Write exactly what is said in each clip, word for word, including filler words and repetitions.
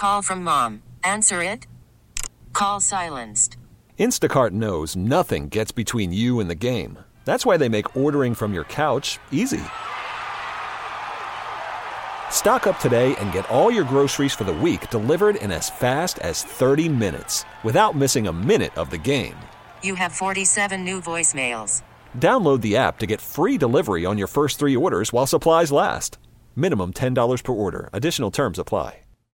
Call from mom. Answer it. Call silenced. Instacart knows nothing gets between you and the game. That's why they make ordering from your couch easy. Stock up today and get all your groceries for the week delivered in as fast as thirty minutes without missing a minute of the game. You have forty-seven new voicemails. Download the app to get free delivery on your first three orders while supplies last. Minimum ten dollars per order. Additional terms apply.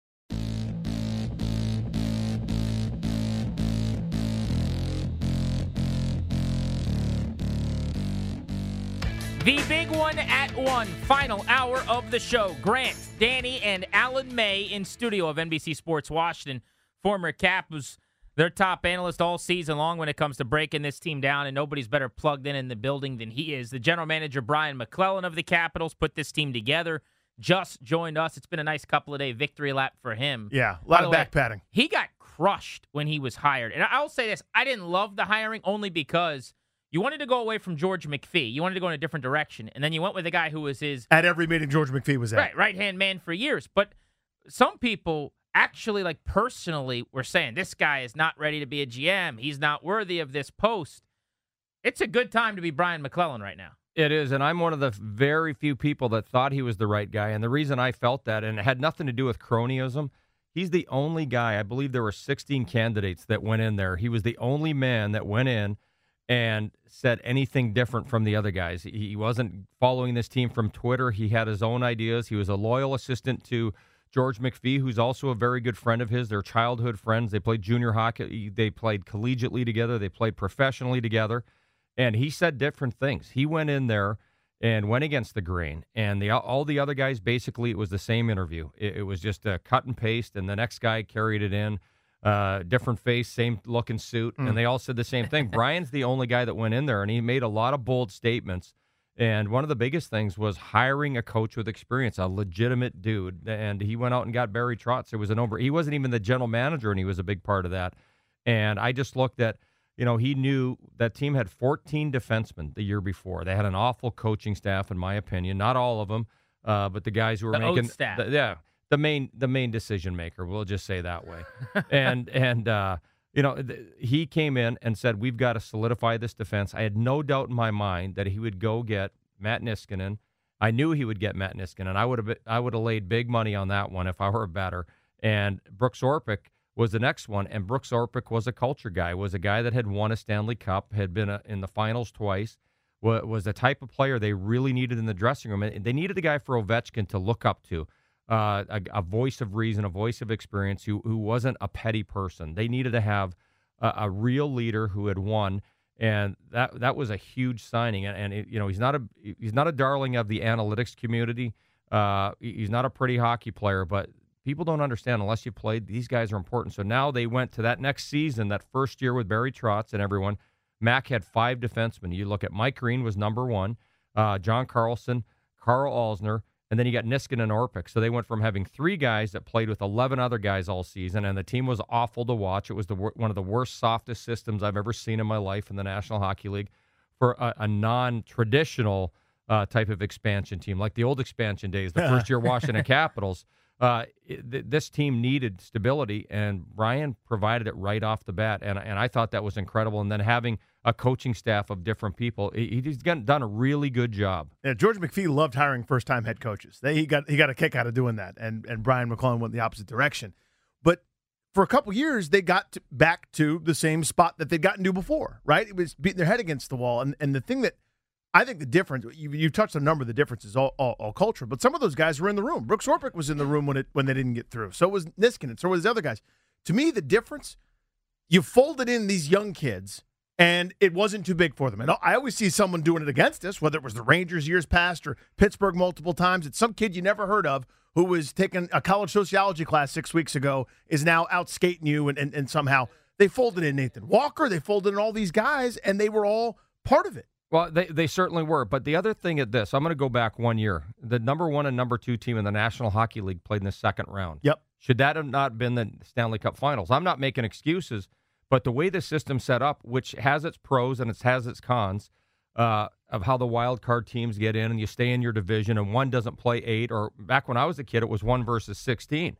The big one at one, final hour of the show. Grant, Danny, and Alan May in studio of N B C Sports Washington. Former Cap was their top analyst all season long when it comes to breaking this team down, and nobody's better plugged in in the building than he is. The general manager, Brian McClellan of the Capitals, put this team together. Just joined us. It's been a nice couple of day victory lap for him. Yeah, a lot of back patting. He got crushed when he was hired. And I'll say this, I didn't love the hiring only because you wanted to go away from George McPhee. You wanted to go in a different direction. And then you went with a guy who was his... At every meeting George McPhee was at. Right, right-hand man for years. But some people actually, like, personally were saying, this guy is not ready to be a G M. He's not worthy of this post. It's a good time to be Brian McClellan right now. It is, and I'm one of the very few people that thought he was the right guy. And the reason I felt that, and it had nothing to do with cronyism, he's the only guy, I believe there were sixteen candidates that went in there. He was the only man that went in and said anything different from the other guys. He wasn't following this team from Twitter. He had his own ideas. He was a loyal assistant to George McPhee, who's also a very good friend of his. They're childhood friends. They played junior hockey. They played collegiately together. They played professionally together. And he said different things. He went in there and went against the grain. And the all the other guys, basically, it was the same interview. It, it was just a cut and paste, and the next guy carried it in. Uh, different face, same looking suit, mm. and they all said the same thing. Brian's the only guy that went in there, and he made a lot of bold statements. And one of the biggest things was hiring a coach with experience, a legitimate dude. And he went out and got Barry Trotz. It was an over. He wasn't even the general manager, and he was a big part of that. And I just looked at, you know, he knew that team had fourteen defensemen the year before. They had an awful coaching staff, in my opinion. Not all of them, uh, but the guys who were the making, staff. The, yeah. The main, the main decision maker. We'll just say that way, and and uh, you know th- he came in and said we've got to solidify this defense. I had no doubt in my mind that he would go get Matt Niskanen. I knew he would get Matt Niskanen. I would have I would have laid big money on that one if I were a bettor. And Brooks Orpik was the next one, and Brooks Orpik was a culture guy. Was a guy that had won a Stanley Cup, had been a, in the finals twice. Was, was the type of player they really needed in the dressing room, and they needed a guy for Ovechkin to look up to. Uh, a, a voice of reason, a voice of experience, who who wasn't a petty person. They needed to have a, a real leader who had won, and that that was a huge signing. And, and it, you know, he's not a he's not a darling of the analytics community. Uh, he's not a pretty hockey player, but people don't understand unless you played. These guys are important. So now they went to that next season, that first year with Barry Trotz and everyone. Mac had five defensemen. You look at Mike Green was number one, uh, John Carlson, Carl Alsner. And then you got Niskanen and Orpik. So they went from having three guys that played with eleven other guys all season, and the team was awful to watch. It was the one of the worst, softest systems I've ever seen in my life in the National Hockey League for a, a non-traditional uh, type of expansion team, like the old expansion days, the first-year Washington Capitals. Uh, it, th- this team needed stability, and Brian provided it right off the bat, and, and I thought that was incredible. And then having a coaching staff of different people, he, he's done a really good job. Yeah, George McPhee loved hiring first-time head coaches. They, he got he got a kick out of doing that, and and Brian McClellan went the opposite direction. But for a couple years, they got to, back to the same spot that they'd gotten to before, right? It was beating their head against the wall, and and the thing that I think the difference, you, you touched on a number of the differences, all, all, all culture, but some of those guys were in the room. Brooks Orpik was in the room when it when they didn't get through. So was Niskanen. So was the other guys. To me, the difference, you folded in these young kids, and it wasn't too big for them. And I always see someone doing it against us, whether it was the Rangers years past or Pittsburgh multiple times. It's some kid you never heard of who was taking a college sociology class six weeks ago is now out skating you, and, and, and somehow they folded in Nathan Walker, they folded in all these guys, and they were all part of it. Well, they, they certainly were. But the other thing at this, I'm going to go back one year. The number one and number two team in the National Hockey League played in the second round. Yep. Should that have not been the Stanley Cup Finals? I'm not making excuses, but the way the system's set up, which has its pros and it has its cons, uh, of how the wild card teams get in and you stay in your division and one doesn't play eight, or back when I was a kid, it was one versus sixteen.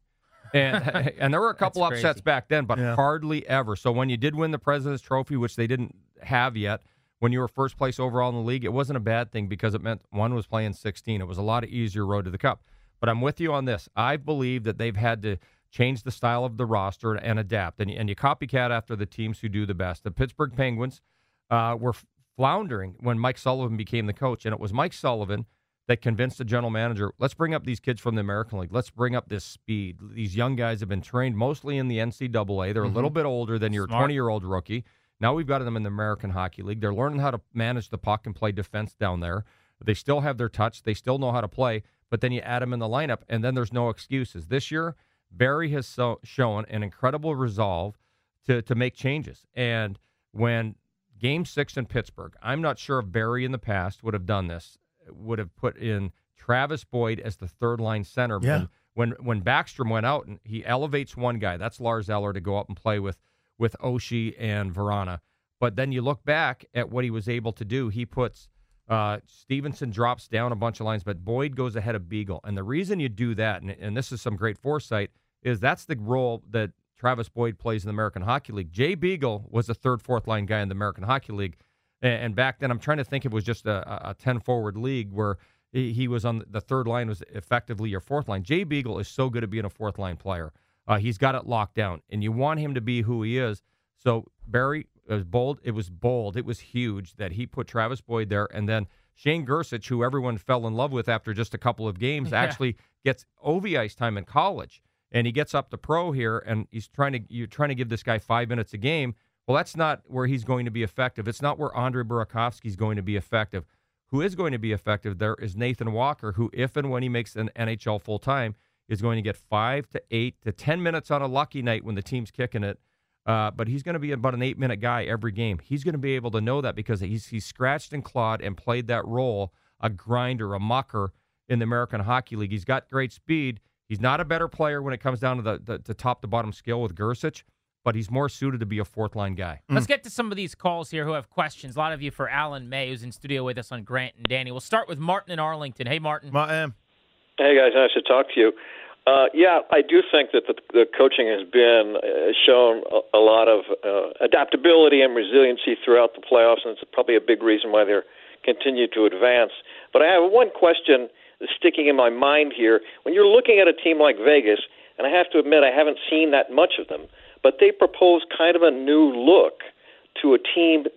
And and there were a couple That's upsets crazy. back then, but Yeah. hardly ever. So when you did win the President's Trophy, which they didn't have yet, when you were first place overall in the league, it wasn't a bad thing because it meant one was playing sixteen. It was a lot of easier road to the Cup. But I'm with you on this. I believe that they've had to change the style of the roster and adapt. And, and you copycat after the teams who do the best. The Pittsburgh Penguins uh, were floundering when Mike Sullivan became the coach. And it was Mike Sullivan that convinced the general manager, let's bring up these kids from the American League. Let's bring up this speed. These young guys have been trained mostly in the N C double A. They're Mm-hmm. a little bit older than your Smart. twenty-year-old rookie. Now we've got them in the American Hockey League. They're learning how to manage the puck and play defense down there. They still have their touch. They still know how to play. But then you add them in the lineup, and then there's no excuses. This year, Barry has so, shown an incredible resolve to, to make changes. And when Game six in Pittsburgh, I'm not sure if Barry in the past would have done this, would have put in Travis Boyd as the third-line center. Yeah. When, when when Backstrom went out, and he elevates one guy, that's Lars Eller, to go up and play with, with Oshie and Verana. But then you look back at what he was able to do. He puts uh, Stevenson drops down a bunch of lines, but Boyd goes ahead of Beagle. And the reason you do that, and, and this is some great foresight, is that's the role that Travis Boyd plays in the American Hockey League. Jay Beagle was the third, fourth line guy in the American Hockey League. And, and back then, I'm trying to think if it was just a, a ten-forward league where he, he was on the third line was effectively your fourth line. Jay Beagle is so good at being a fourth-line player. Uh, he's got it locked down, and you want him to be who he is. So Barry was bold. It was bold. It was huge that he put Travis Boyd there, and then Shane Gersich, who everyone fell in love with after just a couple of games, Yeah. actually gets O V ice time in college, and he gets up to pro here, and he's trying to you're trying to give this guy five minutes a game. Well, that's not where he's going to be effective. It's not where Andre Burakovsky's going to be effective. Who is going to be effective there is Nathan Walker, who, if and when he makes an N H L full time, is going to get five to eight to ten minutes on a lucky night when the team's kicking it. Uh, but he's going to be about an eight-minute guy every game. He's going to be able to know that because he's he's scratched and clawed and played that role, a grinder, a mucker in the American Hockey League. He's got great speed. He's not a better player when it comes down to the, the, the top-to-bottom skill with Gersich, but he's more suited to be a fourth-line guy. Let's get to some of these calls here who have questions. A lot of you for Alan May, who's in studio with us on Grant and Danny. We'll start with Martin in Arlington. Hey, Martin. Ma- um, Hey, guys, nice to talk to you. Uh, yeah, I do think that the, the coaching has been uh, shown a, a lot of uh, adaptability and resiliency throughout the playoffs, and it's probably a big reason why they're continued to advance. But I have one question that's sticking in my mind here. When you're looking at a team like Vegas, and I have to admit I haven't seen that much of them, but they propose kind of a new look to a team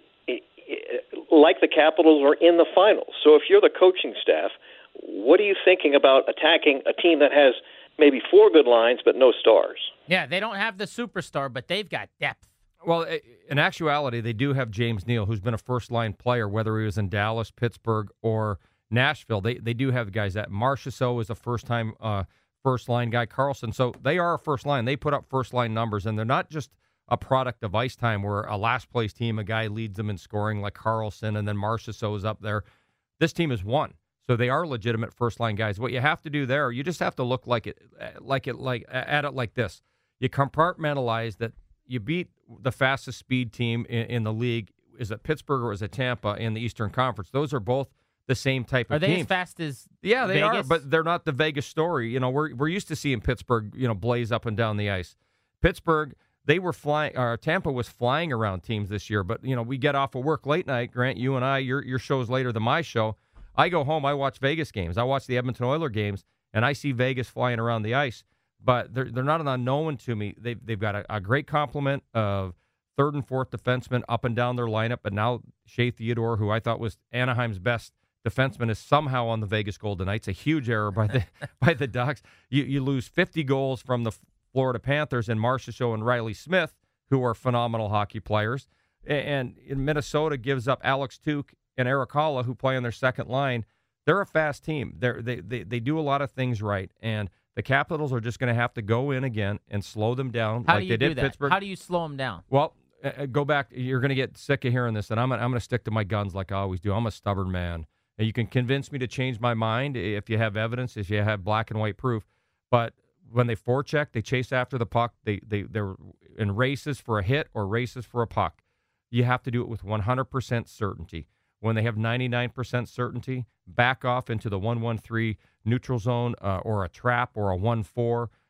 like the Capitals or in the finals. So if you're the coaching staff, what are you thinking about attacking a team that has maybe four good lines but no stars? Yeah, they don't have the superstar, but they've got depth. Well, in actuality, they do have James Neal, who's been a first-line player, whether he was in Dallas, Pittsburgh, or Nashville. They they do have guys that Marchessault is a first-time uh, first-line guy, Carlson. So they are a first line. They put up first-line numbers, and they're not just a product of ice time where a last-place team, a guy leads them in scoring like Carlson, and then Marchessault is up there. This team is one. So they are legitimate first-line guys. What you have to do there, you just have to look like it, like it, like at it like this. You compartmentalize that. You beat the fastest speed team in, in the league. Is it Pittsburgh or is it Tampa in the Eastern Conference? Those are both the same type Are of they teams. as fast as Yeah, they Vegas? are, but they're not the Vegas story. You know, we're we're used to seeing Pittsburgh, you know, blaze up and down the ice. Pittsburgh, they were flying. Or Tampa was flying around teams this year. But you know, we get off of work late night. Grant, you and I, your your show's later than my show. I go home, I watch Vegas games. I watch the Edmonton Oilers games, and I see Vegas flying around the ice. But they're they're not an unknown to me. They've, they've got a, a great complement of third and fourth defensemen up and down their lineup. But now Shea Theodore, who I thought was Anaheim's best defenseman, is somehow on the Vegas Golden Knights. A huge error by the by the Ducks. You you lose fifty goals from the Florida Panthers and Marchessault and Riley Smith, who are phenomenal hockey players. And, and Minnesota gives up Alex Tuch and Eric Holla, who play on their second line. They're a fast team. They're, they they they do a lot of things right, and the Capitals are just going to have to go in again and slow them down How like do you they do did that? Pittsburgh. How do you slow them down? Well, uh, go back. You're going to get sick of hearing this, and I'm gonna, I'm going to stick to my guns like I always do. I'm a stubborn man, and you can convince me to change my mind if you have evidence, if you have black and white proof. But when they forecheck, they chase after the puck. They they they're in races for a hit or races for a puck. You have to do it with one hundred percent certainty. When they have ninety-nine percent certainty, back off into the one one three neutral zone uh, or a trap or a one four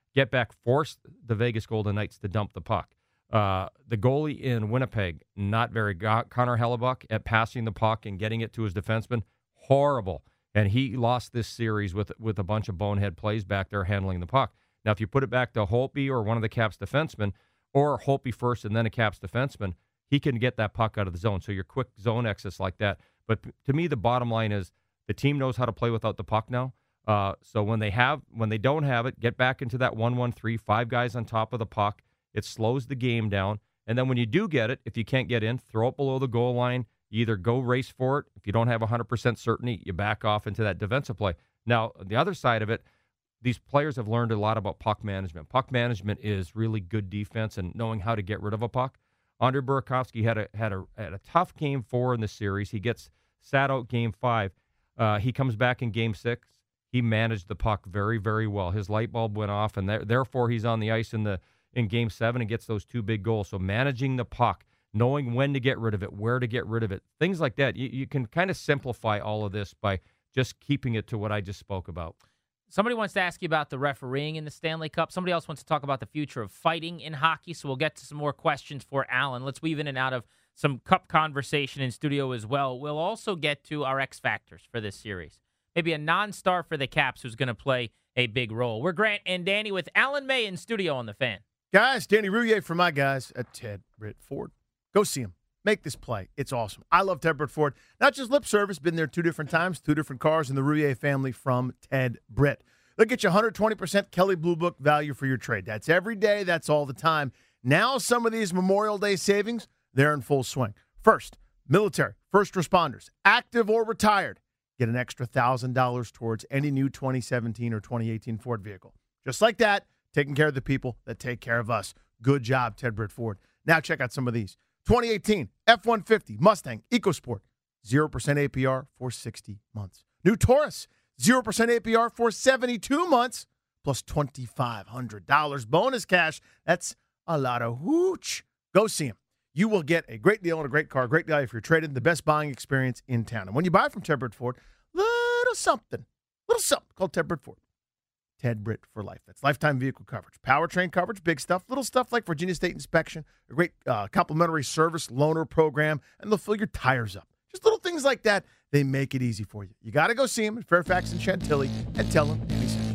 get back, force the Vegas Golden Knights to dump the puck. Uh, the goalie in Winnipeg, not very good. Connor Hellebuck at passing the puck and getting it to his defenseman, horrible. And he lost this series with with a bunch of bonehead plays back there handling the puck. Now, if you put it back to Holtby or one of the Caps defensemen, or Holtby first and then a Caps defenseman, he can get that puck out of the zone. So your quick zone exits like that. But to me, the bottom line is the team knows how to play without the puck now. Uh, so when they have, when they don't have it, get back into that one one three, five guys on top of the puck. It slows the game down. And then when you do get it, if you can't get in, throw it below the goal line. You either go race for it. If you don't have one hundred percent certainty, you back off into that defensive play. Now, the other side of it, these players have learned a lot about puck management. Puck management is really good defense and knowing how to get rid of a puck. Andre Burakovsky had a had a had a tough game four in the series. He gets sat out game five. Uh, he comes back in game six. He managed the puck very, very well. His light bulb went off, and there, therefore he's on the ice in the in game seven and gets those two big goals. So managing the puck, knowing when to get rid of it, where to get rid of it, things like that. You, you can kind of simplify all of this by just keeping it to what I just spoke about. Somebody wants to ask you about the refereeing in the Stanley Cup. Somebody else wants to talk about the future of fighting in hockey, so we'll get to some more questions for Alan. Let's weave in and out of some Cup conversation in studio as well. We'll also get to our X Factors for this series. Maybe a non-star for the Caps who's going to play a big role. We're Grant and Danny with Alan May in studio on The Fan. Guys, Danny Rouillet for my guys at Ted Britt Ford. Go see him. Make this play. It's awesome. I love Ted Britt Ford. Not just lip service. Been there two different times. Two different cars in the Rouillet family from Ted Britt. They'll get you one hundred twenty percent Kelley Blue Book value for your trade. That's every day. That's all the time. Now some of these Memorial Day savings, they're in full swing. First, military, first responders, active or retired, get an extra one thousand dollars towards any new twenty seventeen or twenty eighteen Ford vehicle. Just like that, taking care of the people that take care of us. Good job, Ted Britt Ford. Now check out some of these. twenty eighteen F one fifty Mustang EcoSport, zero percent A P R for sixty months. New Taurus, zero percent A P R for seventy-two months, plus two thousand five hundred dollars bonus cash. That's a lot of hooch. Go see him. You will get a great deal on a great car, great value for your trade-in, the best buying experience in town. And when you buy from Ted Britt Ford, little something, little something called Ted Britt Ford. Ted Britt for life. That's lifetime vehicle coverage, powertrain coverage, big stuff, little stuff like Virginia State inspection, a great uh, complimentary service loaner program, and they'll fill your tires up. Just little things like that. They make it easy for you. You got to go see them in Fairfax and Chantilly and tell them Danny sent you.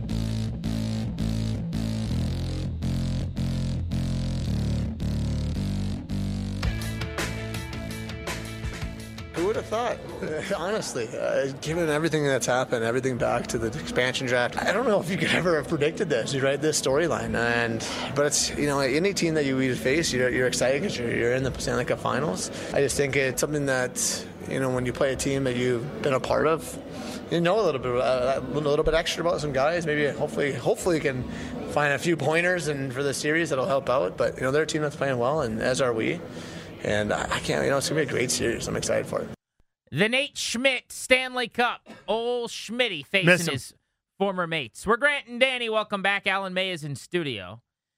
Who would have thought? Honestly, uh, given everything that's happened, everything back to the expansion draft, I don't know if you could ever have predicted this. You write this storyline, and but it's you know any team that you would face, you're, you're excited because you're, you're in the Stanley Cup Finals. I just think it's something that you know when you play a team that you've been a part of, you know a little bit uh, a little bit extra about some guys. Maybe hopefully hopefully you can find a few pointers and for the series that'll help out. But you know they're a team that's playing well, and as are we. And I can't, you know, it's going to be a great series. I'm excited for it. The Nate Schmidt Stanley Cup. Old Schmitty facing his former mates. We're Grant and Danny. Welcome back. Alan May is in studio.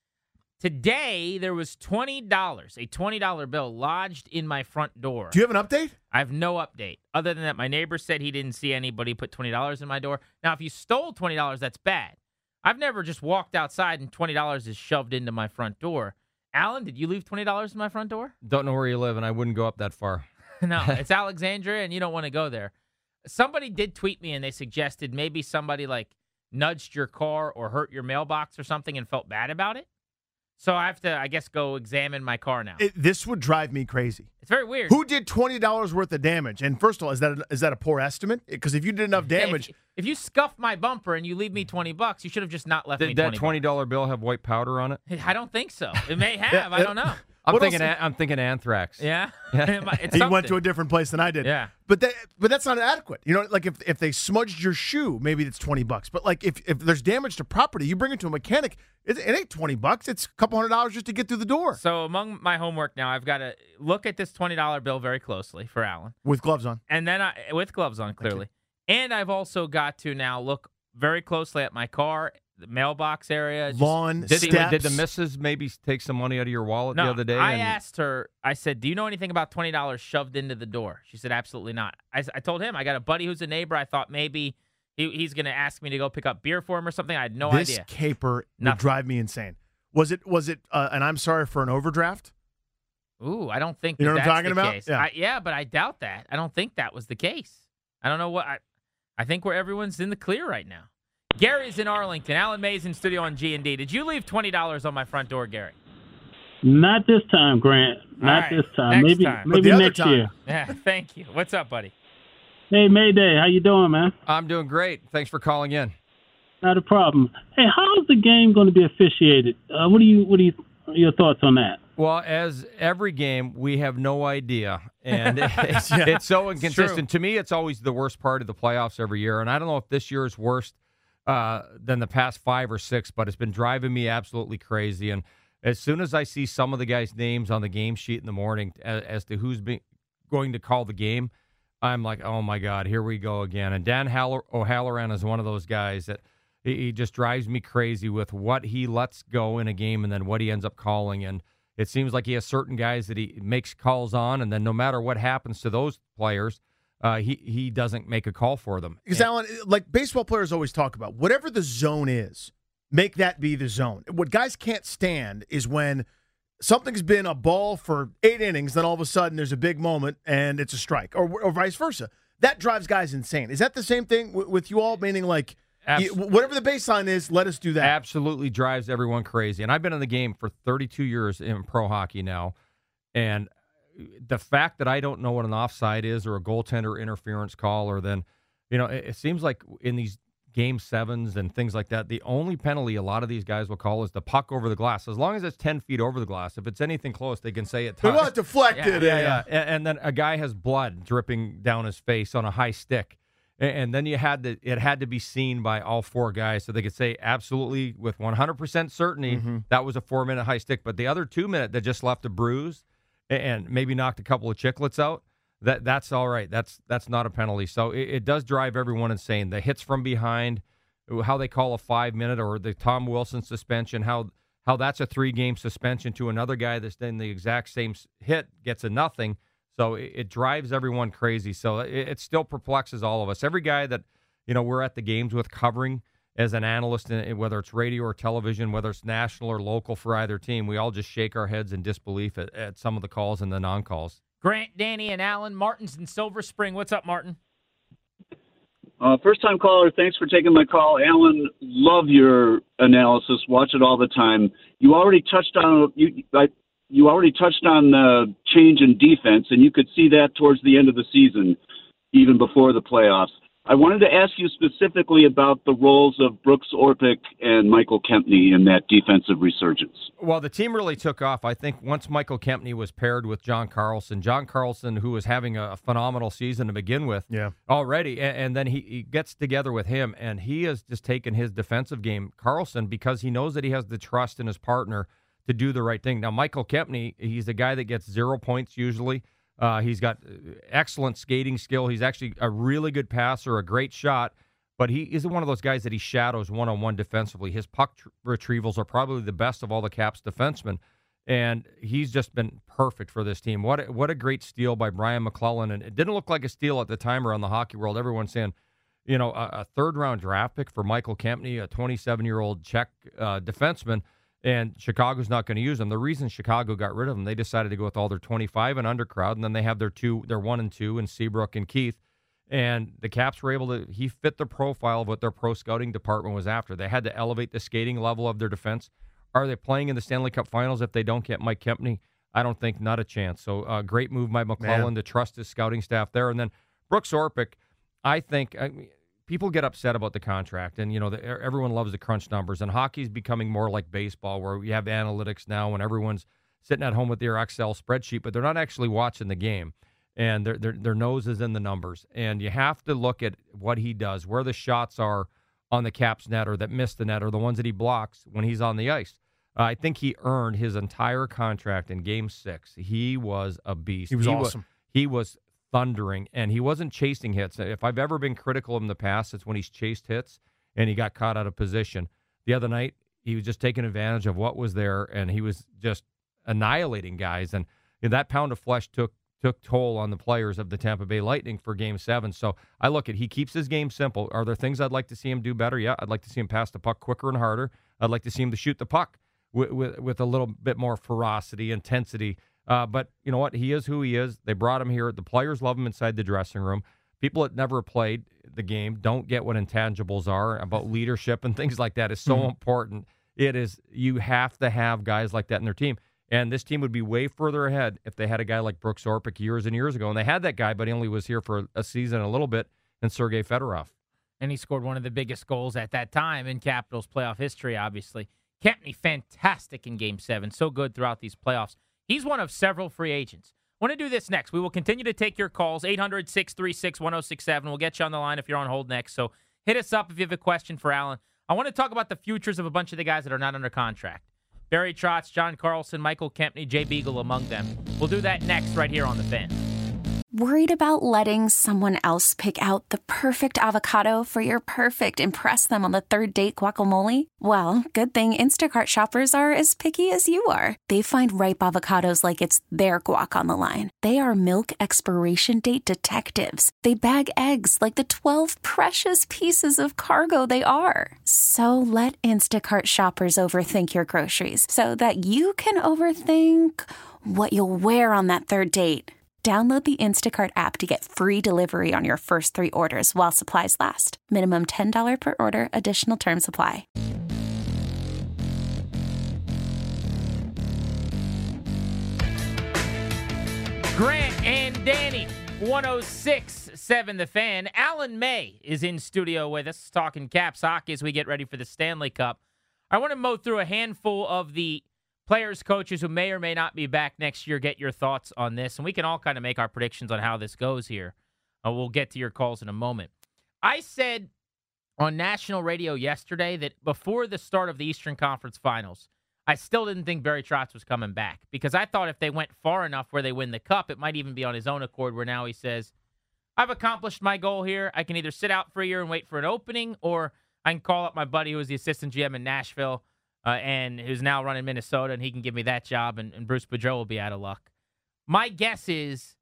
Today, there was twenty dollars, a twenty dollar bill lodged in my front door. Do you have an update? I have no update. Other than that, my neighbor said he didn't see anybody put twenty dollars in my door. Now, if you stole twenty dollars, that's bad. I've never just walked outside and twenty dollars is shoved into my front door. Alan, did you leave twenty dollars in my front door? Don't know where you live, and I wouldn't go up that far. No, it's Alexandria, and you don't want to go there. Somebody did tweet me, and they suggested maybe somebody, like, nudged your car or hurt your mailbox or something and felt bad about it. So I have to, I guess, go examine my car now. It, this would drive me crazy. It's very weird. Who did twenty dollars worth of damage? And first of all, is that a, is that a poor estimate? Because if you did enough damage... If, if you scuff my bumper and you leave me twenty bucks, you should have just not left Did me that twenty twenty dollar bill have white powder on it? I don't think so. It may have. I don't know. I'm What thinking. else- an- I'm thinking anthrax. Yeah? It's He went something. to a different place than I did. Yeah. But that, but that's not adequate. You know, like if, if they smudged your shoe, maybe it's twenty bucks. But like if, if there's damage to property, you bring it to a mechanic, it, it ain't twenty bucks. It's a couple hundred dollars just to get through the door. So among my homework now, I've got to look at this twenty dollar bill very closely for Alan. With gloves on. And then I, with gloves on, clearly. And I've also got to now look very closely at my car, the mailbox area. just- Lawn, Did, steps. did the missus maybe take some money out of your wallet No, the other day? I and- asked her, I said, do you know anything about twenty dollars shoved into the door? She said, absolutely not. I, s- I told him, I got a buddy who's a neighbor. I thought maybe He, he's going to ask me to go pick up beer for him or something. I had no this idea. This caper Nothing. would drive me insane. Was it, was it uh, and I'm sorry for an overdraft? Ooh, I don't think that You know what I'm that's talking the about? case. Yeah. I, yeah, but I doubt that. I don't think that was the case. I don't know what I, I think where everyone's in the clear right now. Gary's in Arlington. Alan May's in studio on G and D. Did you leave twenty dollars on my front door, Gary? Not this time, Grant. Not right. this time. Next maybe time. But maybe the other next time. year. Yeah, thank you. What's up, buddy? Hey, Mayday, how you doing, man? I'm doing great. Thanks for calling in. Not a problem. Hey, how's the game going to be officiated? Uh, what do you what do you your thoughts on that? Well, as every game, we have no idea, and it's, Yeah, it's so it's inconsistent. To me, it's always the worst part of the playoffs every year, and I don't know if this year is worse uh, than the past five or six, but it's been driving me absolutely crazy. And as soon as I see some of the guys' names on the game sheet in the morning as, as to who's be, going to call the game, I'm like, oh, my God, here we go again. And Dan Haller- O'Halloran is one of those guys that he, he just drives me crazy with what he lets go in a game and then what he ends up calling. And it seems like he has certain guys that he makes calls on, and then no matter what happens to those players, uh, he, he doesn't make a call for them. Because, And- Alan, like baseball players always talk about, whatever the zone is, make that be the zone. What guys can't stand is when something's been a ball for eight innings, then all of a sudden there's a big moment and it's a strike, or, or vice versa. That drives guys insane. Is that the same thing w- with you all? Meaning, like, Abs- you, whatever the baseline is, let us do that. absolutely drives everyone crazy. And I've been in the game for thirty-two years in pro hockey now, and the fact that I don't know what an offside is or a goaltender interference call, or then, you know, it, it seems like in these game sevens and things like that, the only penalty a lot of these guys will call is the puck over the glass. As long as it's ten feet over the glass, if it's anything close, they can say it We touched. want it deflected. Yeah, yeah. And, and then a guy has blood dripping down his face on a high stick. And, and then you had to, it had to be seen by all four guys so they could say absolutely with one hundred percent certainty Mm-hmm. that was a four-minute high stick. But the other two-minute that just left a bruise and, and maybe knocked a couple of chiclets out, that that's all right. That's that's not a penalty. So it, it does drive everyone insane. The hits from behind, how they call a five-minute, or the Tom Wilson suspension, how how that's a three-game suspension to another guy that's in the exact same s- hit gets a nothing. So it, it drives everyone crazy. So it, it still perplexes all of us. Every guy that, you know, we're at the games with covering as an analyst, in, whether it's radio or television, whether it's national or local for either team, we all just shake our heads in disbelief at, at some of the calls and the non-calls. Grant, Danny, and Alan. Martin's in Silver Spring. What's up, Martin? Uh, first time caller, thanks for taking my call. Alan, love your analysis. Watch it all the time. You already touched on you. I, you already touched on the change in defense, and you could see that towards the end of the season, even before the playoffs. I wanted to ask you specifically about the roles of Brooks Orpik and Michael Kempny in that defensive resurgence. Well, the team really took off, I think, once Michael Kempny was paired with John Carlson. John Carlson, who was having a phenomenal season to begin with Yeah. already, and, and then he, he gets together with him, and he has just taken his defensive game, Carlson, because he knows that he has the trust in his partner to do the right thing. Now, Michael Kempny, he's a guy that gets zero points usually. Uh, he's got excellent skating skill. He's actually a really good passer, a great shot, but he isn't one of those guys that he shadows one-on-one defensively. His puck tr- retrievals are probably the best of all the Caps defensemen, and he's just been perfect for this team. What a, what a great steal by Brian McClellan, and it didn't look like a steal at the time around the hockey world. Everyone's saying, you know, a, a third-round draft pick for Michael Kempny, a twenty-seven-year-old Czech uh, defenseman, and Chicago's not going to use them. The reason Chicago got rid of them, they decided to go with all their twenty-five and under crowd, and then they have their two, their one and two, in Seabrook and Keith. And the Caps were able to, he fit the profile of what their pro scouting department was after. They had to elevate the skating level of their defense. Are they playing in the Stanley Cup Finals if they don't get Mike Kempny? I don't think, not a chance. So uh, great move by McClellan to trust his scouting staff there. And then Brooks Orpik, I think, I mean, people get upset about the contract, and you know the, everyone loves the crunch numbers. And hockey's becoming more like baseball, where we have analytics now, and everyone's sitting at home with their Excel spreadsheet, but they're not actually watching the game, and their their their nose is in the numbers. And you have to look at what he does, where the shots are on the Caps net, or that miss the net, or the ones that he blocks when he's on the ice. Uh, I think he earned his entire contract in Game Six. He was a beast. He was he awesome. Was, he was. thundering, and he wasn't chasing hits. If I've ever been critical of him in the past, it's when he's chased hits and he got caught out of position. The other night, he was just taking advantage of what was there, and he was just annihilating guys. And you know, that pound of flesh took took toll on the players of the Tampa Bay Lightning for Game seven. So I look at, he keeps his game simple. Are there things I'd like to see him do better? Yeah, I'd like to see him pass the puck quicker and harder. I'd like to see him to shoot the puck with, with, with a little bit more ferocity, intensity. Uh, but you know what? He is who he is. They brought him here. The players love him inside the dressing room. People that never played the game don't get what intangibles are about leadership and things like that. Is so mm-hmm. important. It is, you have to have guys like that in their team. And this team would be way further ahead if they had a guy like Brooks Orpik years and years ago. And they had that guy, but he only was here for a season and a little bit, and Sergei Fedorov. And he scored one of the biggest goals at that time in Capitals playoff history, obviously. Kempny, fantastic in Game seven. So good throughout these playoffs. He's one of several free agents. I want to do this next. We will continue to take your calls, eight hundred, six three six, one oh six seven. We'll get you on the line if you're on hold next. So hit us up if you have a question for Alan. I want to talk about the futures of a bunch of the guys that are not under contract. Barry Trotz, John Carlson, Michael Kempny, Jay Beagle among them. We'll do that next right here on The Fan. Worried about letting someone else pick out the perfect avocado for your perfect impress them on the third date guacamole? Well, good thing Instacart shoppers are as picky as you are. They find ripe avocados like it's their guac on the line. They are milk expiration date detectives. They bag eggs like the twelve precious pieces of cargo they are. So let Instacart shoppers overthink your groceries so that you can overthink what you'll wear on that third date. Download the Instacart app to get free delivery on your first three orders while supplies last. Minimum ten dollars per order. Additional terms apply. Grant and Danny, one oh six point seven The Fan. Alan May is in studio with us, talking Caps hockey as we get ready for the Stanley Cup. I want to mow through a handful of the players, coaches who may or may not be back next year, get your thoughts on this, and we can all kind of make our predictions on how this goes here. Uh, we'll get to your calls in a moment. I said on national radio yesterday that before the start of the Eastern Conference Finals, I still didn't think Barry Trotz was coming back because I thought if they went far enough where they win the Cup, it might even be on his own accord, where now he says, I've accomplished my goal here. I can either sit out for a year and wait for an opening, or I can call up my buddy who was the assistant G M in Nashville, Uh, and who's now running Minnesota, and he can give me that job, and, and Bruce Boudreau will be out of luck. My guess is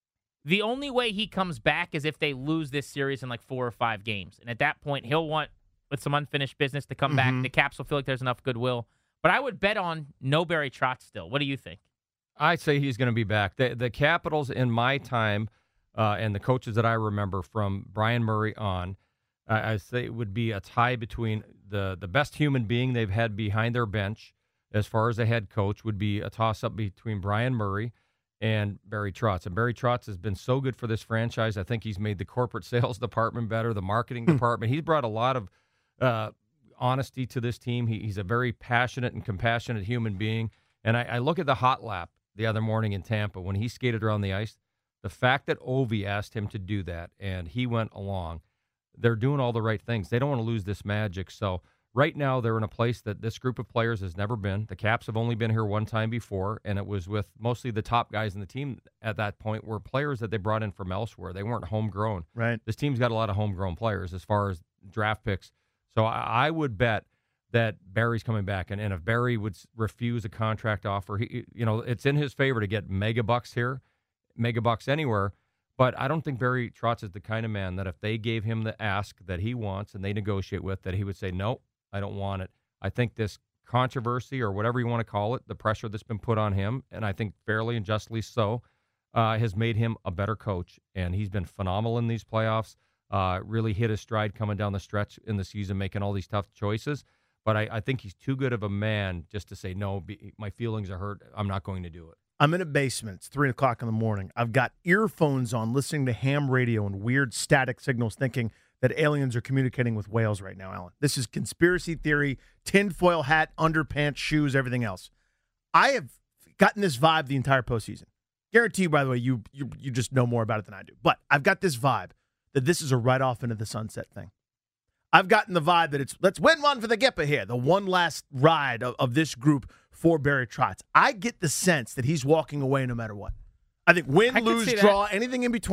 the only way he comes back is if they lose this series in like four or five games. And at that point, he'll want, with some unfinished business, to come mm-hmm. back. The Caps will feel like there's enough goodwill. But I would bet on no Barry Trotz still. What do you think? I say he's going to be back. The, the Capitals, in my time, uh, and the coaches that I remember from Brian Murray on, I say it would be a tie between the, the best human being they've had behind their bench as far as a head coach would be a toss-up between Brian Murray and Barry Trotz. And Barry Trotz has been so good for this franchise. I think he's made the corporate sales department better, the marketing department. He's brought a lot of uh, honesty to this team. He, he's a very passionate and compassionate human being. And I, I look at the hot lap the other morning in Tampa when he skated around the ice. The fact that Ovi asked him to do that and he went along, they're doing all the right things. They don't want to lose this magic. So right now they're in a place that this group of players has never been. The Caps have only been here one time before, and it was with mostly the top guys in the team at that point were players that they brought in from elsewhere. They weren't homegrown. Right. This team's got a lot of homegrown players as far as draft picks. So I, I would bet that Barry's coming back. And, and if Barry would refuse a contract offer, he, you know, it's in his favor to get mega bucks here, mega bucks anywhere. But I don't think Barry Trotz is the kind of man that if they gave him the ask that he wants and they negotiate with, that he would say, no, I don't want it. I think this controversy or whatever you want to call it, the pressure that's been put on him, and I think fairly and justly so, uh, has made him a better coach. And he's been phenomenal in these playoffs, uh, really hit his stride coming down the stretch in the season, making all these tough choices. But I, I think he's too good of a man just to say, no, be, my feelings are hurt. I'm not going to do it. I'm in a basement. It's three o'clock in the morning. I've got earphones on, listening to ham radio and weird static signals, thinking that aliens are communicating with whales right now, Alan. This is conspiracy theory, tinfoil hat, underpants, shoes, everything else. I have gotten this vibe the entire postseason. Guarantee you, by the way, you, you you just know more about it than I do. But I've got this vibe that this is a right off into the sunset thing. I've gotten the vibe that it's, let's win one for the Gipper here, the one last ride of, of this group for Barry Trotz. I get the sense that he's walking away no matter what. I think win, I lose, draw, anything in between.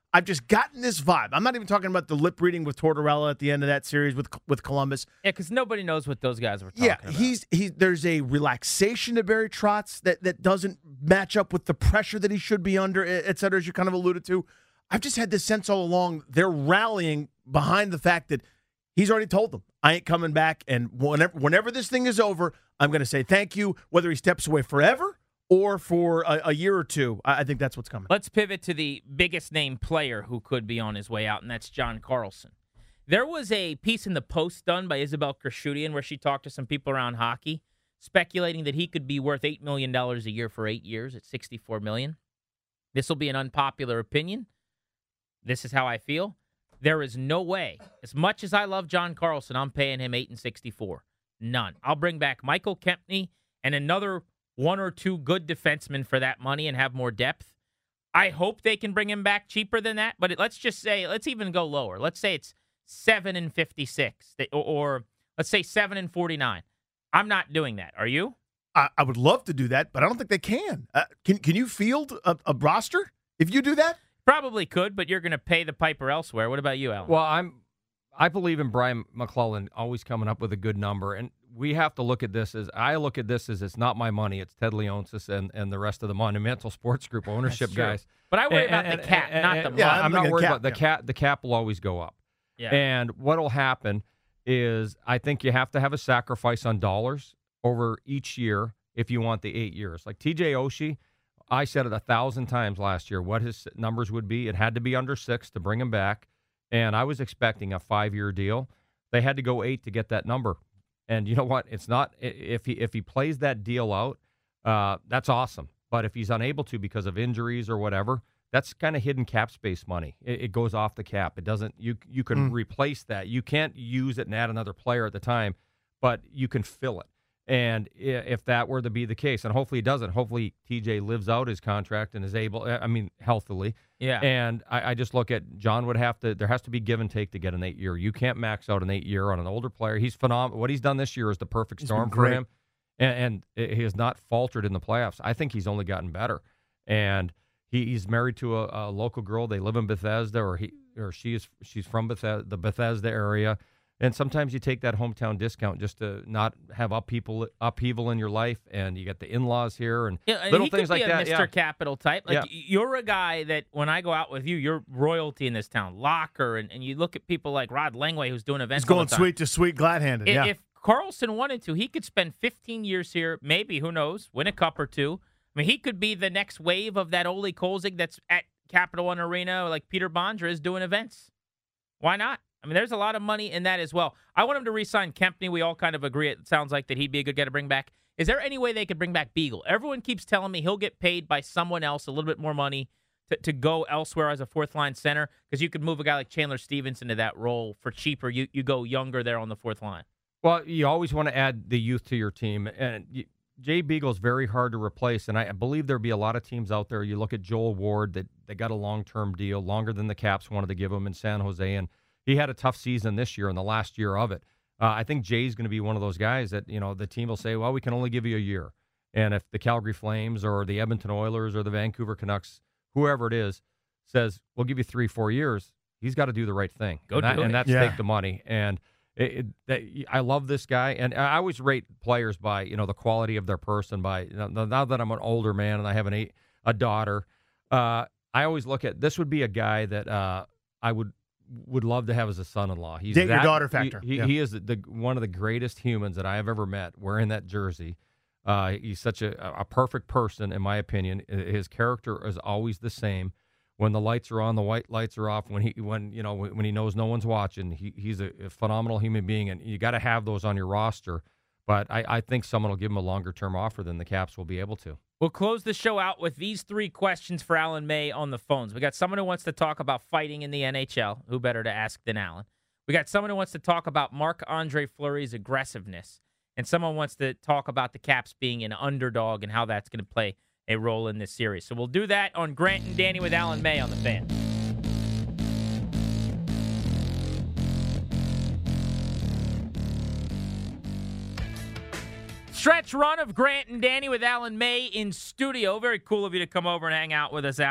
I've just gotten this vibe. I'm not even talking about the lip reading with Tortorella at the end of that series with with Columbus. Yeah, because nobody knows what those guys were talking yeah, about. Yeah, he's he. There's a relaxation to Barry Trotz that that doesn't match up with the pressure that he should be under, et cetera, as you kind of alluded to. I've just had this sense all along they're rallying behind the fact that he's already told them, I ain't coming back, and whenever whenever this thing is over, I'm going to say thank you, whether he steps away forever or for a, a year or two. I, I think that's what's coming. Let's pivot to the biggest name player who could be on his way out, and that's John Carlson. There was a piece in the Post done by Isabel Krashudian where she talked to some people around hockey, speculating that he could be worth eight million dollars a year for eight years at sixty-four million dollars. This will be an unpopular opinion. This is how I feel. There is no way, as much as I love John Carlson, I'm paying him eight and sixty-four. None. I'll bring back Michael Kempny and another one or two good defensemen for that money and have more depth. I hope they can bring him back cheaper than that, but it, let's just say, let's even go lower. Let's say it's seven and fifty-six, or, or let's say seven and forty-nine. I'm not doing that. Are you? I, I would love to do that, but I don't think they can. Uh, can Can you field a, a roster if you do that? Probably could, but you're going to pay the piper elsewhere. What about you, Alan? Well, I'm, I believe in Brian McClellan always coming up with a good number, and we have to look at this as I look at this as it's not my money. It's Ted Leonsis and, and the rest of the Monumental Sports Group ownership guys. But I worry and, about and, the cap, and, not and, the money. Yeah, I'm I'm not worried cap, about the yeah. cap. The cap will always go up. Yeah. And what will happen is I think you have to have a sacrifice on dollars over each year if you want the eight years. Like T J Oshie, I said it a thousand times last year what his numbers would be. It had to be under six to bring him back, and I was expecting a five-year deal. They had to go eight to get that number. And you know what? It's not if he if he plays that deal out, uh, that's awesome. But if he's unable to because of injuries or whatever, that's kind of hidden cap space money. It, it goes off the cap. It doesn't. You you can mm. replace that. You can't use it and add another player at the time, but you can fill it. And if that were to be the case, and hopefully he doesn't, hopefully T J lives out his contract and is able, I mean, healthily. Yeah. And I, I just look at John would have to, there has to be give and take to get an eight year. You can't max out an eight year on an older player. He's phenomenal. What he's done this year is the perfect storm for him. And, and he has not faltered in the playoffs. I think he's only gotten better. And he, he's married to a, a local girl. They live in Bethesda, or he or she is, she's from Bethesda, the Bethesda area. And sometimes you take that hometown discount just to not have upheaval, upheaval in your life, and you get the in-laws here and yeah, little he things could like be a that. Mister Yeah. Capital type. Like Yeah. you're a guy that when I go out with you, you're royalty in this town. Locker, and, and you look at people like Rod Langway, who's doing events. He's going all the time. sweet to sweet, glad-handed. If, yeah. if Carlson wanted to, he could spend fifteen years here, maybe, who knows, win a cup or two. I mean, he could be the next wave of that Ole Kolzig that's at Capital One Arena, like Peter Bondra is doing events. Why not? I mean, there's a lot of money in that as well. I want him to re-sign Kempny. We all kind of agree it sounds like that he'd be a good guy to bring back. Is there any way they could bring back Beagle? Everyone keeps telling me he'll get paid by someone else a little bit more money to, to go elsewhere as a fourth-line center, because you could move a guy like Chandler Stephenson into that role for cheaper. You you go younger there on the fourth line. Well, you always want to add the youth to your team. And you, Jay Beagle's very hard to replace, and I believe there'll be a lot of teams out there. You look at Joel Ward, that they got a long-term deal, longer than the Caps wanted to give him in San Jose, and he had a tough season this year and the last year of it. Uh, I think Jay's going to be one of those guys that, you know, the team will say, well, we can only give you a year. And if the Calgary Flames or the Edmonton Oilers or the Vancouver Canucks, whoever it is, says, we'll give you three, four years, he's got to do the right thing. Go and, that, do it. and that's Yeah. take the money. And it, it, that, I love this guy. And I always rate players by, you know, the quality of their person. By you know, now that I'm an older man and I have an eight, a daughter, uh, I always look at, this would be a guy that uh, I would, would love to have as a son-in-law. He's Date your that, daughter factor. He, he, Yeah. he is the, the one of the greatest humans that I have ever met wearing that jersey. Uh, he's such a, a perfect person, in my opinion. His character is always the same. When the lights are on, the white lights are off. When he, when you know, when, when he knows no one's watching, he, he's a, a phenomenal human being, and you got to have those on your roster. But I, I think someone will give him a longer-term offer than the Caps will be able to. We'll close the show out with these three questions for Alan May on the phones. We got someone who wants to talk about fighting in the N H L. Who better to ask than Alan? We got someone who wants to talk about Marc-Andre Fleury's aggressiveness. And someone wants to talk about the Caps being an underdog and how that's going to play a role in this series. So we'll do that on Grant and Danny with Alan May on the Fan. Stretch run of Grant and Danny with Alan May in studio. Very cool of you to come over and hang out with us, Alan.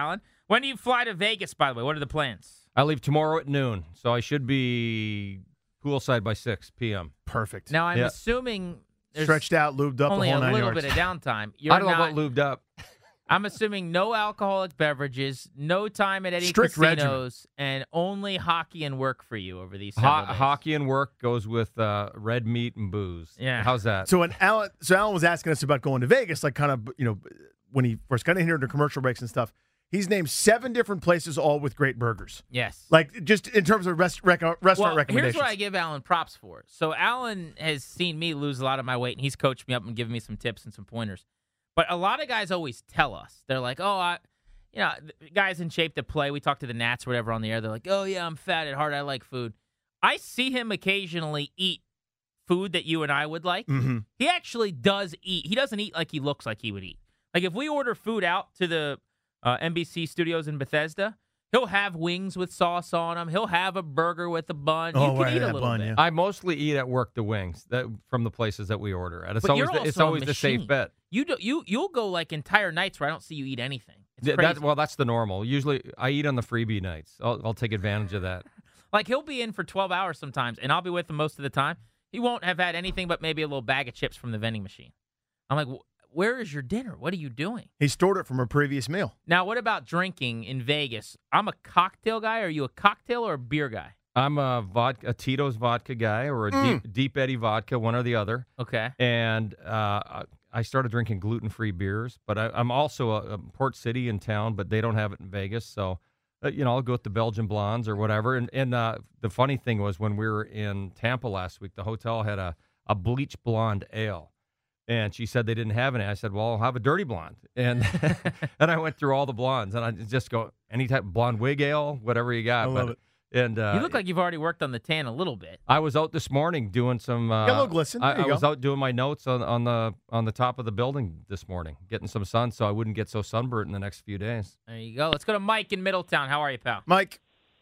When do you fly to Vegas, by the way? What are the plans? I leave tomorrow at noon, so I should be poolside by six p.m. Perfect. Now, I'm Yeah. assuming there's Stretched out, lubed up, only the a whole nine little yards. bit of downtime. You're I don't not, know about lubed up. I'm assuming no alcoholic beverages, no time at any Strict casinos, and only hockey and work for you over these several Ho- days. hockey and work goes with uh, red meat and booze. Yeah. How's that? So when Alan, so Alan was asking us about going to Vegas, like kind of, you know, when he first got in here into commercial breaks and stuff, he's named seven different places, all with great burgers. Yes. Like just in terms of rest, rec, restaurant well, recommendations. here's what I give Alan props for. So Alan has seen me lose a lot of my weight, and he's coached me up and given me some tips and some pointers. But a lot of guys always tell us, they're like, oh, I, you know, guys in shape that play, we talk to the Nats or whatever on the air, they're like, oh, yeah, I'm fat at heart, I like food. I see him occasionally eat food that you and I would like. Mm-hmm. He actually does eat. He doesn't eat like he looks like he would eat. Like if we order food out to the uh, N B C studios in Bethesda, he'll have wings with sauce on them. He'll have a burger with a bun. Oh, you can right, eat a that little bun, bit. yeah. I mostly eat at work the wings that from the places that we order at. It's But always you're the, it's also a always the safe machine. bet. You do you you'll go like entire nights where I don't see you eat anything. It's Th- crazy. that- well, that's the normal. Usually, I eat on the freebie nights. I'll, I'll take advantage of that. Like he'll be in for twelve hours sometimes, and I'll be with him most of the time. He won't have had anything but maybe a little bag of chips from the vending machine. I'm like, where is your dinner? What are you doing? He stored it from a previous meal. Now, what about drinking in Vegas? I'm a cocktail guy. Are you a cocktail or a beer guy? I'm a vodka, a Tito's vodka guy, or a Mm. deep Deep Eddy vodka, one or the other. Okay. And uh, I started drinking gluten-free beers, but I, I'm also a, a Port City in town, but they don't have it in Vegas, so uh, you know I'll go with the Belgian blondes or whatever. And and uh, the funny thing was when we were in Tampa last week, the hotel had a a bleach blonde ale. And she said they didn't have any. I said, well, I'll have a dirty blonde. And and I went through all the blondes, and I just go, any type of blonde wig ale, whatever you got. I love but, it. And uh, You look like you've already worked on the tan a little bit. I was out this morning doing some. Uh, Got a little glisten. I, There you I was go. out doing my notes on, on the on the top of the building this morning, getting some sun, so I wouldn't get so sunburnt in the next few days. There you go. Let's go to Mike in Middletown. How are you, pal? Mike.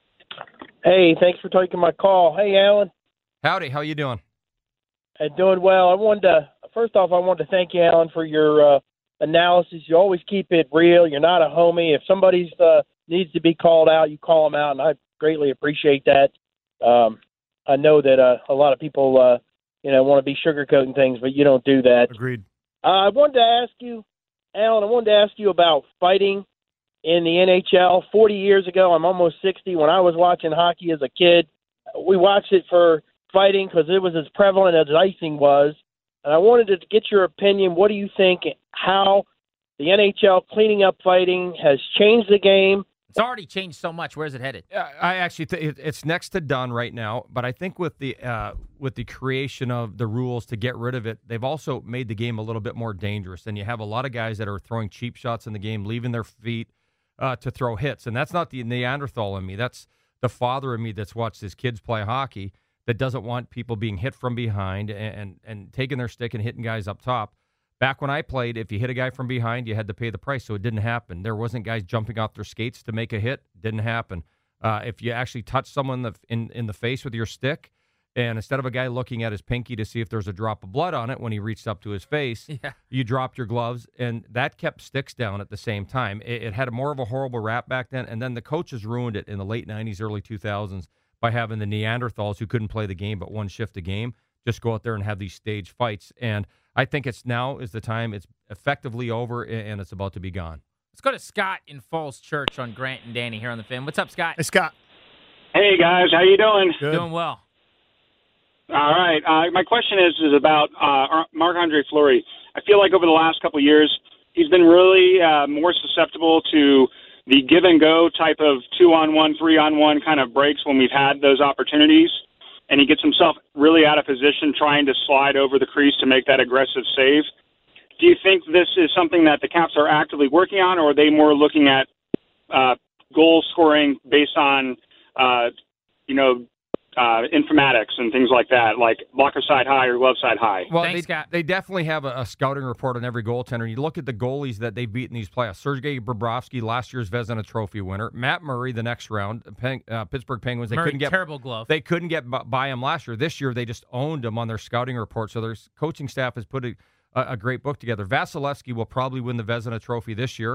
Hey, thanks for taking my call. Hey, Alan. Howdy, how you doing? Uh, doing well. I wanted to first off, I wanted to thank you, Alan, for your uh, analysis. You always keep it real. You're not a homie. If somebody's uh, needs to be called out, you call them out, and I greatly appreciate that. Um, I know that uh, a lot of people, uh, you know, want to be sugarcoating things, but you don't do that. Agreed. Uh, I wanted to ask you, Alan. I wanted to ask you about fighting in the N H L. Forty years ago, I'm almost sixty. When I was watching hockey as a kid, we watched it for fighting because it was as prevalent as icing was. And I wanted to get your opinion. What do you think how the N H L cleaning up fighting has changed the game? It's already changed so much. Where's it headed? Yeah, I actually think it, it's next to done right now. But I think with the uh, with the creation of the rules to get rid of it, they've also made the game a little bit more dangerous. And you have a lot of guys that are throwing cheap shots in the game, leaving their feet uh, to throw hits. And that's not the Neanderthal in me. That's the father in me that's watched his kids play hockey that doesn't want people being hit from behind and, and and taking their stick and hitting guys up top. Back when I played, if you hit a guy from behind, you had to pay the price, so it didn't happen. There wasn't guys jumping off their skates to make a hit. Didn't happen. Uh, if you actually touch someone in the, in, in the face with your stick, and instead of a guy looking at his pinky to see if there's a drop of blood on it when he reached up to his face, Yeah. you dropped your gloves, and that kept sticks down at the same time. It, it had a more of a horrible rap back then, and then the coaches ruined it in the late nineties, early two thousands by having the Neanderthals who couldn't play the game but one shift a game just go out there and have these stage fights. And I think it's now is the time. It's effectively over, and it's about to be gone. Let's go to Scott in Falls Church on Grant and Danny here on the Fin. What's up, Scott? Hey, Scott. Hey, guys. How you doing? Good. Doing well. All right. Uh, my question is is about uh, Marc-Andre Fleury. I feel like over the last couple of years, he's been really uh, more susceptible to the give-and-go type of two-on-one, three-on-one kind of breaks when we've had those opportunities. And he gets himself really out of position trying to slide over the crease to make that aggressive save. Do you think this is something that the Caps are actively working on, or are they more looking at uh, goal scoring based on, uh, you know, uh, informatics and things like that, like blocker side high or glove side high? Well, Thanks, they, Scott. they definitely have a, a scouting report on every goaltender. You look at the goalies that they beat in these playoffs. Sergei Bobrovsky, last year's Vezina Trophy winner. Matt Murray, the next round. Pen, uh, Pittsburgh Penguins. They Murray, couldn't get terrible glove. They couldn't get b- by him last year. This year, they just owned him on their scouting report. So their coaching staff has put a, a, a great book together. Vasilevsky will probably win the Vezina Trophy this year.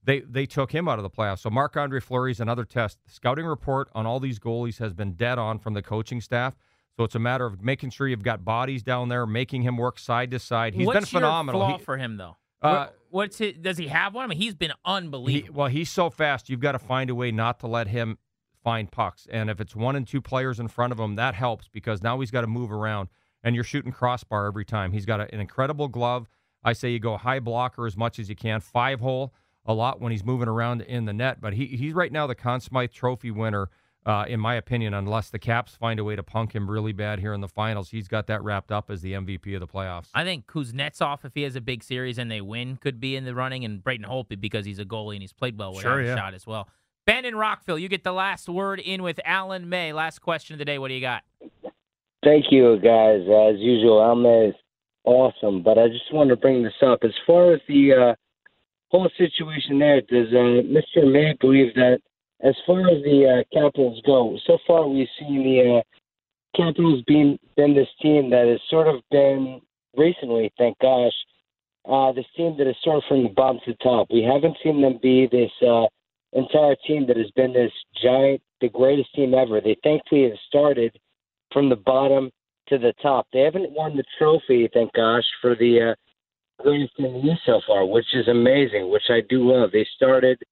they they took him out of the playoffs. So Marc-Andre Fleury is another test. The scouting report on all these goalies has been dead on from the coaching staff. So it's a matter of making sure you've got bodies down there, making him work side to side. He's What's been phenomenal. Your flaw He, for him, though? Uh, What's his, does he have one? I mean, he's been unbelievable. He, well, he's so fast. You've got to find a way not to let him find pucks. And if it's one and two players in front of him, that helps because now he's got to move around. And you're shooting crossbar every time. He's got a, an incredible glove. I say you go high blocker as much as you can. Five hole a lot when he's moving around in the net. But he he's right now the Conn Smythe Trophy winner, uh, in my opinion, unless the Caps find a way to punk him really bad here in the finals. He's got that wrapped up as the M V P of the playoffs. I think Kuznetsov, if he has a big series and they win, could be in the running. And Braden Holtby, because he's a goalie and he's played well without Sure, a yeah. shot as well. Ben in Rockville, you get the last word in with Alan May. Last question of the day. What do you got? Thank you, guys. As usual, Alma is awesome, but I just wanted to bring this up. As far as the uh, whole situation there, does uh, Mister May believe that as far as the uh, Capitals go, so far we've seen the uh, Capitals being been this team that has sort of been, recently, thank gosh, uh, this team that is sort of from the bottom to the top. We haven't seen them be this uh, entire team that has been this giant, the greatest team ever. They thankfully have started from the bottom to the top. They haven't won the trophy, thank gosh, for the uh, greatest in the East so far, which is amazing, which I do love. They started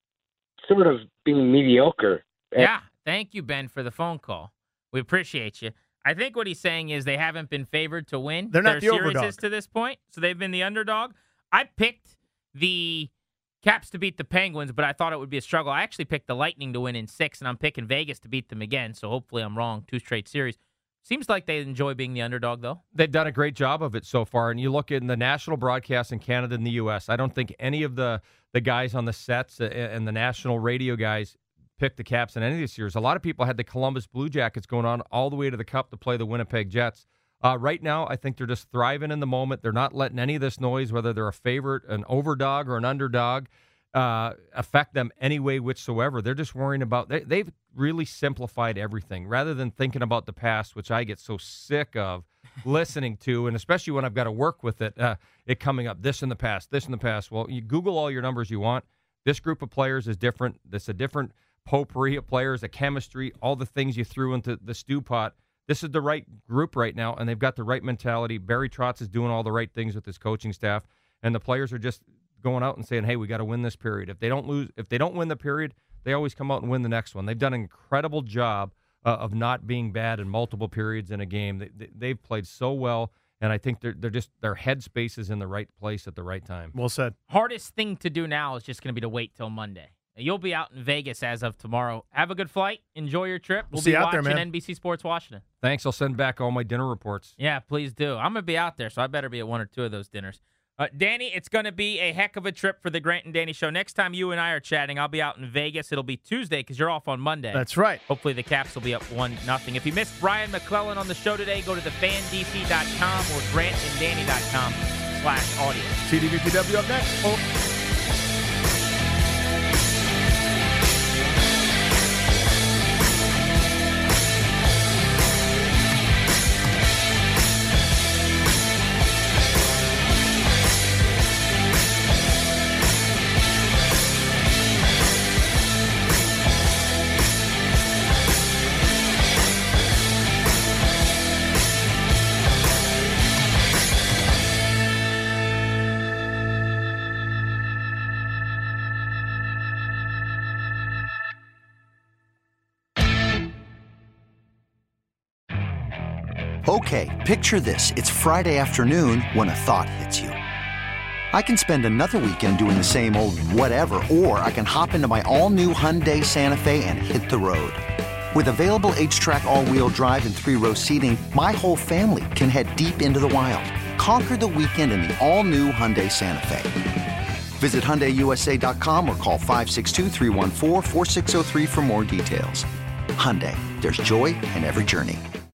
sort of being mediocre. Yeah, thank you, Ben, for the phone call. We appreciate you. I think what he's saying is they haven't been favored to win. They're not their the underdog. series to this point, so they've been the underdog. I picked the Caps to beat the Penguins, but I thought it would be a struggle. I actually picked the Lightning to win in six, and I'm picking Vegas to beat them again, so hopefully I'm wrong. Two straight series. Seems like they enjoy being the underdog, though. They've done a great job of it so far. And you look in the national broadcast in Canada and the U S, I don't think any of the, the guys on the sets and the national radio guys picked the Caps in any of these years. A lot of people had the Columbus Blue Jackets going on all the way to the Cup to play the Winnipeg Jets. Uh, right now, I think they're just thriving in the moment. They're not letting any of this noise, whether they're a favorite, an overdog, or an underdog, uh, affect them any way whatsoever. They're just worrying about, they, they've really simplified everything rather than thinking about the past, which I get so sick of listening to, and especially when I've got to work with it, uh, it coming up, this in the past, this in the past. Well, you Google all your numbers you want. This group of players is different. This a different potpourri of players, a chemistry, all the things you threw into the stew pot. This is the right group right now, and they've got the right mentality. Barry Trotz is doing all the right things with his coaching staff, and the players are just going out and saying, hey, we got to win this period. If they don't lose, if they don't win the period, they always come out and win the next one. They've done an incredible job uh, of not being bad in multiple periods in a game. They, they, they've played so well, and I think they're they're just their headspace is in the right place at the right time. Well said. Hardest thing to do now is just going to be to wait till Monday. You'll be out in Vegas as of tomorrow. Have a good flight. Enjoy your trip. We'll, We'll see be you out watching there, man. N B C Sports Washington. Thanks. I'll send back all my dinner reports. Yeah, please do. I'm going to be out there, so I better be at one or two of those dinners. Uh, Danny, it's going to be a heck of a trip for the Grant and Danny Show. Next time you and I are chatting, I'll be out in Vegas. It'll be Tuesday because you're off on Monday. That's right. Hopefully the Caps will be up one nothing. If you missed Brian McClellan on the show today, go to the fan d c dot com or grant and danny dot com slash audio. C D V T W up next. Oh. Okay, picture this. It's Friday afternoon when a thought hits you. I can spend another weekend doing the same old whatever, or I can hop into my all-new Hyundai Santa Fe and hit the road. With available H-Track all-wheel drive and three-row seating, my whole family can head deep into the wild. Conquer the weekend in the all-new Hyundai Santa Fe. Visit Hyundai U S A dot com or call five six two, three one four, four six zero three for more details. Hyundai, there's joy in every journey.